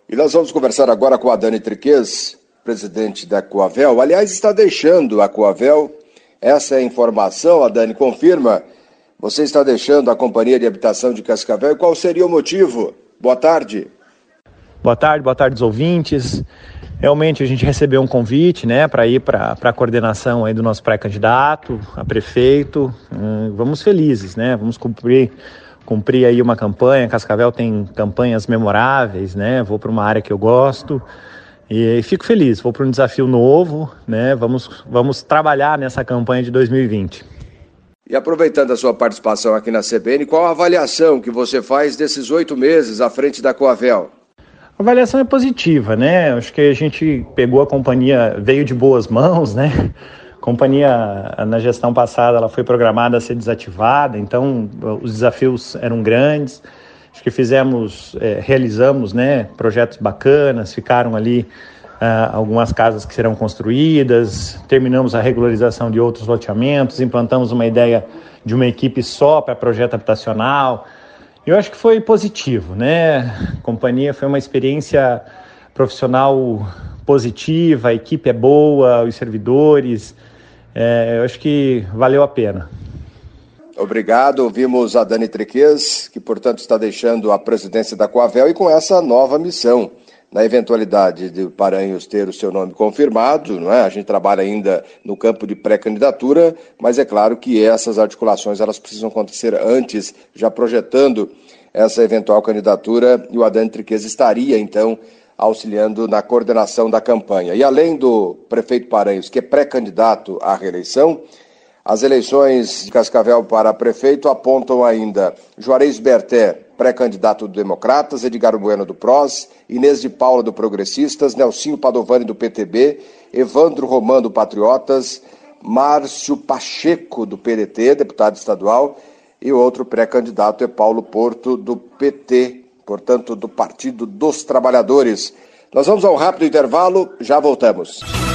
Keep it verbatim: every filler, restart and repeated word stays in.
E nós vamos conversar agora com a Dani Triquez, presidente da Coavel. Aliás, está deixando a Coavel. Essa é a informação, a Dani confirma. Você está deixando a Companhia de Habitação de Cascavel. E qual seria o motivo? Boa tarde. Boa tarde, boa tarde aos ouvintes. Realmente a gente recebeu um convite, né, para ir para a coordenação aí do nosso pré-candidato a prefeito. Hum, vamos felizes, né? Vamos cumprir cumprir aí uma campanha. Cascavel tem campanhas memoráveis, né? Vou para uma área que eu gosto e, e fico feliz. Vou para um desafio novo, né? Vamos, vamos trabalhar nessa campanha de dois mil e vinte. E aproveitando a sua participação aqui na C B N, qual a avaliação que você faz desses oito meses à frente da Coavel? A avaliação é positiva, né? Acho que a gente pegou a companhia, veio de boas mãos, né? A companhia, na gestão passada, ela foi programada a ser desativada, então os desafios eram grandes. Acho que fizemos, é, realizamos, né, projetos bacanas, ficaram ali uh, algumas casas que serão construídas, terminamos a regularização de outros loteamentos, implantamos uma ideia de uma equipe só para projeto habitacional. Eu acho que foi positivo, né? A companhia foi uma experiência profissional positiva, a equipe é boa, os servidores, é, eu acho que valeu a pena. Obrigado, ouvimos a Dani Triquez, que portanto está deixando a presidência da Coavel e com essa nova missão. Na eventualidade de Paranhos ter o seu nome confirmado, não é? A gente trabalha ainda no campo de pré-candidatura, mas é claro que essas articulações elas precisam acontecer antes, já projetando essa eventual candidatura, e o Adani Triquez estaria, então, auxiliando na coordenação da campanha. E além do prefeito Paranhos, que é pré-candidato à reeleição, as eleições de Cascavel para prefeito apontam ainda Juarez Berté, pré-candidato do Democratas, Edgar Bueno do P R O S, Inês de Paula do Progressistas, Nelsinho Padovani do P T B, Evandro Roman do Patriotas, Márcio Pacheco do P D T, deputado estadual, e o outro pré-candidato é Paulo Porto do P T, portanto do Partido dos Trabalhadores. Nós vamos a um rápido intervalo, já voltamos.